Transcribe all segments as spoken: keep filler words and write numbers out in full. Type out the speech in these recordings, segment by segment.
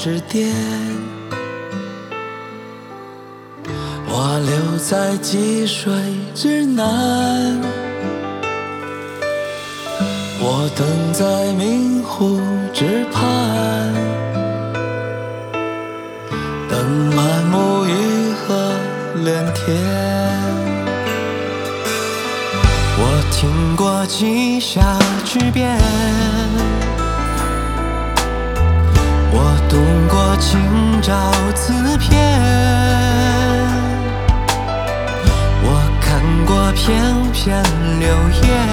指点，我留在积水之南，我等在明湖之畔，等满目雨和连天。 我听过几下之变，我读过今朝字篇，我看过片片流言，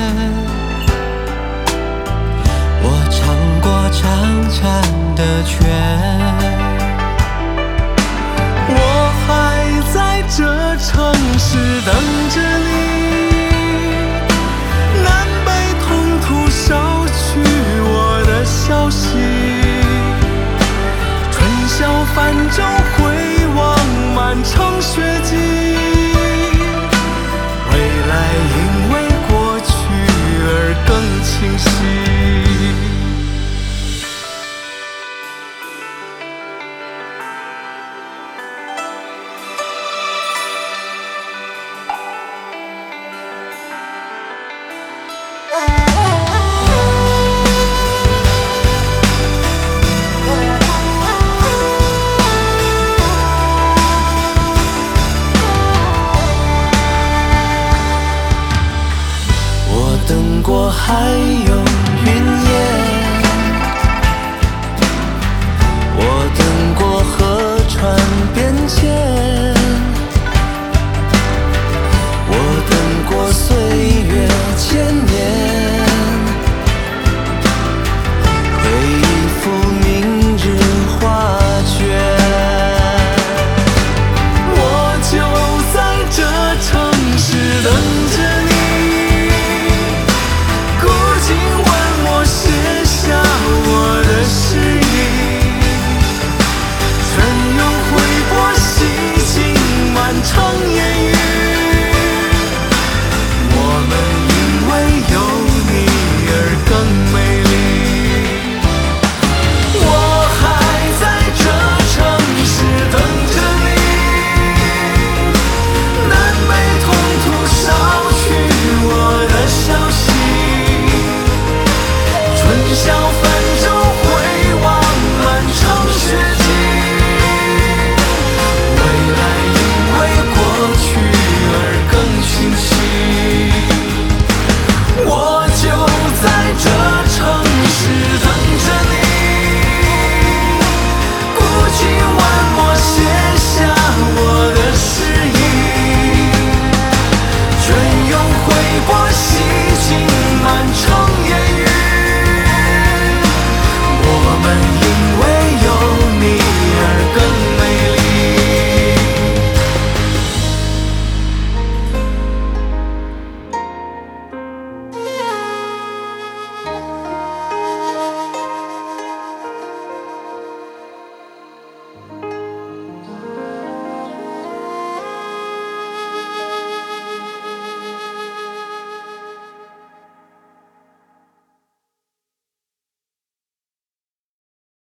我唱过长长的圈。我还在这城市等着你，南北通途捎去我的消息，春宵泛舟回望满城雪迹，未来因为过去而更清晰。 等过海